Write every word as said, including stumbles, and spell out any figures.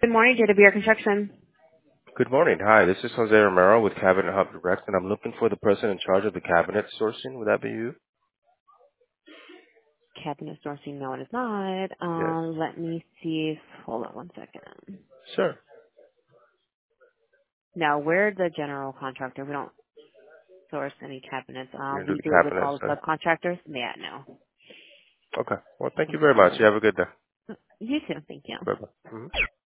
Good morning, J W R Construction. Good morning. Hi, this is Jose Romero with Cabinet Hub Direct, and I'm looking for the person in charge of the cabinet sourcing. Would that be you? Cabinet sourcing, no, it is not. Yes. Um, let me see if, hold on one second. Sure. No, we're the general contractor. We don't source any cabinets. You Um, can do we the do it with cabinet all the stuff. subcontractors. Yeah, no. Okay. Well, thank you very much. You have a good day. You too, thank you. Bye-bye. Mhm.